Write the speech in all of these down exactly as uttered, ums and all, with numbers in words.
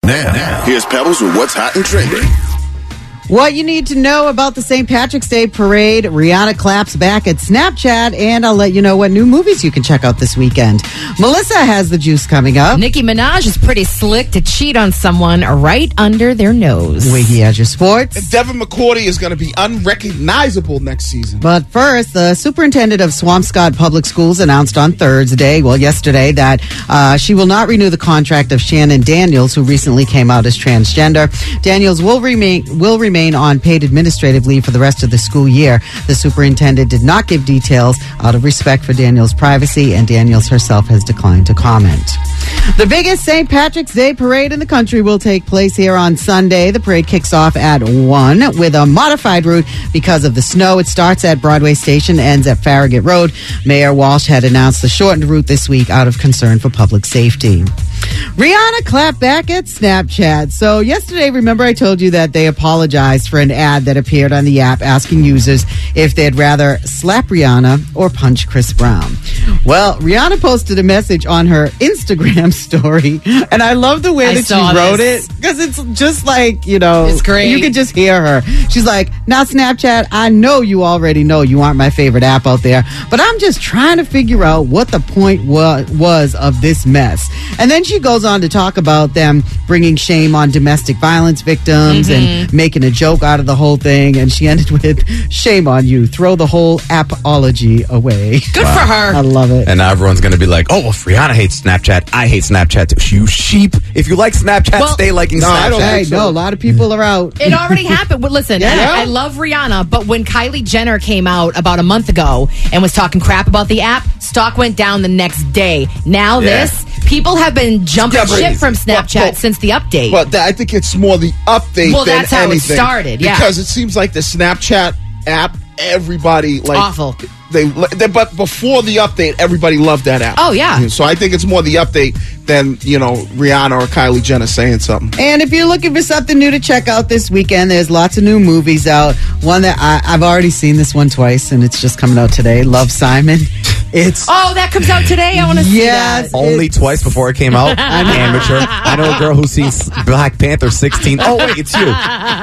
Now, now, here's Pebbles with what's hot and trending. What you need to know about the Saint Patrick's Day parade. Rihanna claps back at Snapchat, and I'll let you know what new movies you can check out this weekend. Melissa has the juice coming up. Nicki Minaj is pretty slick to cheat on someone right under their nose. Wiggy has your sports. And Devin McCourty is going to be unrecognizable next season. But first, the superintendent of Swampscott Public Schools announced on Thursday, well, yesterday, that uh, she will not renew the contract of Shannon Daniels, who recently came out as transgender. Daniels will remain will remain on paid administrative leave for the rest of the school year. The superintendent did not give details out of respect for Daniels' privacy, and Daniels herself has declined to comment. The biggest Saint Patrick's Day parade in the country will take place here on Sunday. The parade kicks off at one with a modified route because of the snow. It starts at Broadway Station, ends at Farragut Road. Mayor Walsh had announced the shortened route this week out of concern for public safety. Rihanna clapped back at Snapchat. So yesterday, remember I told you that they apologized for an ad that appeared on the app asking users if they'd rather slap Rihanna or punch Chris Brown. Well, Rihanna posted a message on her Instagram story, and I love the way I that she saw wrote this. it, because it's just like, you know, It's great. you can just hear her. She's like, now Snapchat, I know you already know you aren't my favorite app out there, but I'm just trying to figure out what the point wa- was of this mess. And then she goes on to talk about them bringing shame on domestic violence victims Mm-hmm. and making a joke out of the whole thing. And she ended with, shame on you. Throw the whole appology away. Good for her. I love it. And now everyone's going to be like, oh, if Rihanna hates Snapchat, I hate Snapchat too. You sheep. If you like Snapchat, Well, stay liking no, I Snapchat. don't Hey, think so. no, a lot of people are out. It already happened. Well, listen, Yeah. I, I love Rihanna, but when Kylie Jenner came out about a month ago and was talking crap about the app, stock went down the next day. Now Yeah. this, people have been jumping Yeah, but- ship from Snapchat Well, well, since the update. But th- I think it's more the update Well, than that's how it anything. started, yeah. Because it seems like the Snapchat app, everybody like Awful. They, they but before the update, everybody loved that app. Oh, yeah. So I think it's more the update than, you know, Rihanna or Kylie Jenner saying something. And if you're looking for something new to check out this weekend, there's lots of new movies out. One that I, I've already seen this one twice, and it's just coming out today. Love, Simon. It's oh, that comes out today? I want to see Yes. that. Only It's- twice before it came out. I'm amateur. I know a girl who sees Black Panther sixteen. Oh, wait, it's you.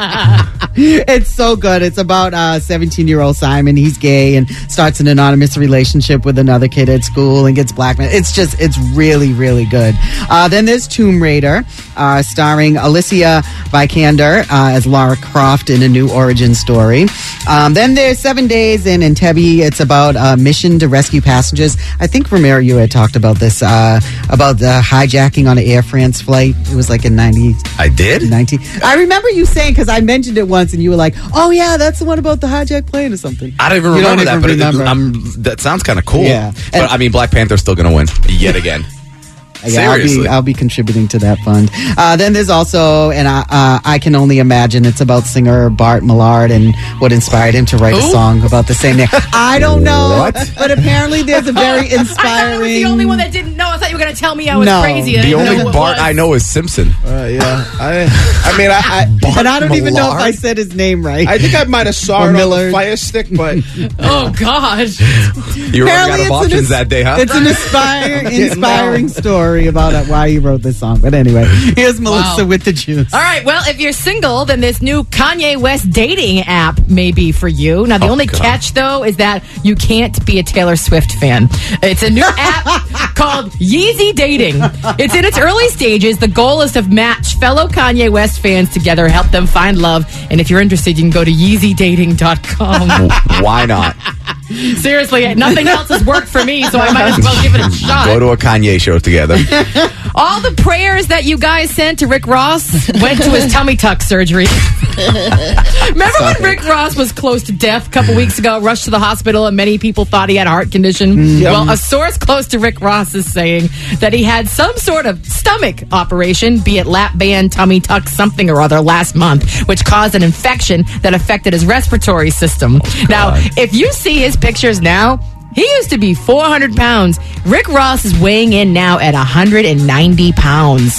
it's so good. It's about uh seventeen-year-old Simon. He's gay and starts an anonymous relationship with another kid at school and gets blackmailed. It's just, it's really, really good. Uh, then there's Tomb Raider, uh, starring Alicia Vikander uh, as Lara Croft in a new origin story. Um, then there's Seven Days in Entebbe. It's about a mission to rescue passengers. I think, Romero, you had talked about this, uh, about the hijacking on an Air France flight. It was like in ninety. I did? nineteen I remember you saying, because I mentioned it once, and you were like, "Oh yeah, that's the one about the hijacked plane or something." I don't even You remember don't that, even but it- remember. I'm, that sounds kind of cool. Yeah. But And- I mean, Black Panther's still going to win yet again. Yeah, I'll be, Seriously. I'll be contributing to that fund. Uh, then there's also, and I, uh, I can only imagine, it's about singer Bart Millard and what inspired him to write a Who? song about the same name. I don't know, What? but apparently there's a very I thought I inspiring. was the only one that didn't know. I thought you were going to tell me I was No. crazy. I The didn't know only who it Bart was. I know is Simpson. Uh, yeah. I I mean, I, I and I don't even know if Millard? I said his name right. I think I might have saw Or it on Millard. the Fire Stick, but Oh, gosh. You were running out Apparently of it's an options ins- that day, huh? It's an inspire, inspiring story about uh, why he wrote this song. But anyway, here's Melissa Wow. with the juice. All right. Well, if you're single, then this new Kanye West dating app may be for you. Now, the Oh, only God. catch, though, is that you can't be a Taylor Swift fan. It's a new app called Yeezy Dating. It's in its early stages. The goal is to match fellow Kanye West fans together, help them find love. And if you're interested, you can go to yeezy dating dot com. Why not? Seriously, nothing else has worked for me, so I might as well give it a shot. Go to a Kanye show together. All the prayers that you guys sent to Rick Ross went to his tummy tuck surgery. Remember when Rick Ross was close to death a couple weeks ago, rushed to the hospital, and many people thought he had a heart condition? Well, a source close to Rick Ross is saying that he had some sort of stomach operation, be it lap band, tummy tuck, something or other, last month, which caused an infection that affected his respiratory system. Now, if you see his pictures now, he used to be four hundred pounds. Rick Ross is weighing in now at one hundred ninety pounds.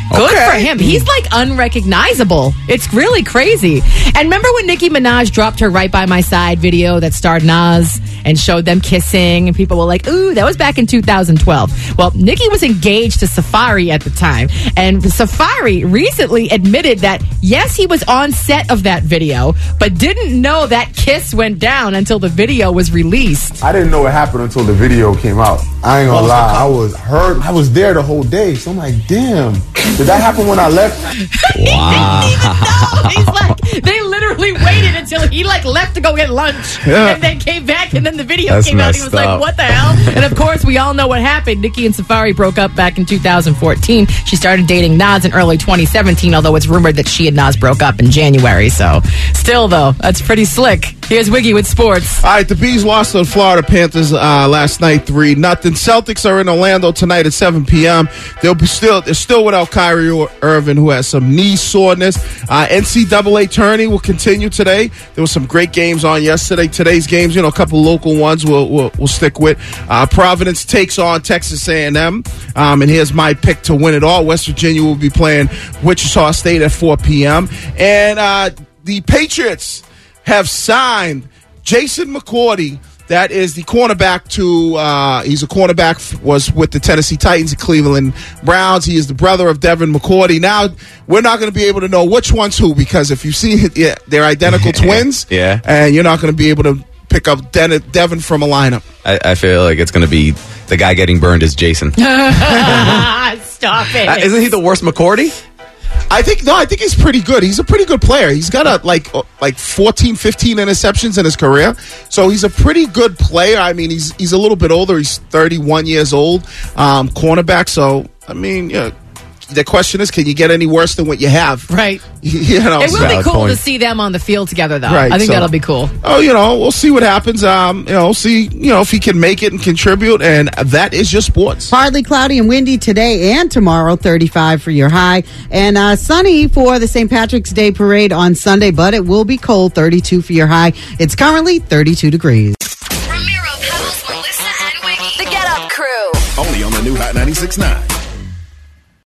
Good Okay. for him. He's like unrecognizable. It's really crazy. And remember when Nicki Minaj dropped her Right By My Side video that starred Nas and showed them kissing, and people were like, ooh, that was back in two thousand twelve. Well, Nicki was engaged to Safari at the time, and Safari recently admitted that, yes, he was on set of that video, but didn't know that kiss went down until the video was released. I didn't know it happened until the video came out. I ain't gonna lie, I was hurt. I was there the whole day, so I'm like, damn, did that happen when I left? Wow. He didn't even know. He's like, they literally waited until he like left to go get lunch, Yeah. and then came back, and then the video That's came out. He was messed like, up. what the hell? And of course, we all know what happened. Nicki and Safari broke up back in two thousand fourteen. She started dating Nas in early twenty seventeen, although it's rumored that she and Nas broke up in January. So, still though, that's pretty slick. Here's Wiggy with sports. All right, the Bees lost to the Florida Panthers uh, last night, three nothing. Celtics are in Orlando tonight at seven p.m. They'll be still they're still without Kyrie Irving, who has some knee soreness. Uh, N C double A tourney will continue today. There were some great games on yesterday. Today's games, you know, a couple local ones we'll we'll, we'll stick with. Uh, Providence takes on Texas A and M, um, and here's my pick to win it all. West Virginia will be playing Wichita State at four p.m. And uh, the Patriots have signed Jason McCourty. That is the cornerback to, uh, he's a cornerback, was with the Tennessee Titans and Cleveland Browns. He is the brother of Devin McCourty. Now, we're not going to be able to know which one's who, because if you see it, yeah, they're identical twins. Yeah. And you're not going to be able to pick up Den- Devin from a lineup. I, I feel like it's going to be the guy getting burned is Jason. Stop it. Uh, isn't he the worst McCourty? I think, no, I think he's pretty good. He's a pretty good player. He's got a, like, uh, like fourteen, fifteen interceptions in his career. So he's a pretty good player. I mean, he's he's a little bit older. He's thirty-one years old, um, cornerback. So, I mean, yeah. The question is, can you get any worse than what you have? Right. You know, It will so- be cool point. to see them on the field together, though. Right, I think so- that'll be cool. Oh, you know, we'll see what happens. Um, you know, see, you know, if he can make it and contribute, and that is your sports. Partly cloudy and windy today and tomorrow, thirty-five for your high. And uh, sunny for the Saint Patrick's Day parade on Sunday, but it will be cold, thirty-two for your high. It's currently thirty-two degrees. Ramiro, Pebbles, Melissa, and Wiggy. The Get Up Crew. Only on the new Hot ninety-six point nine.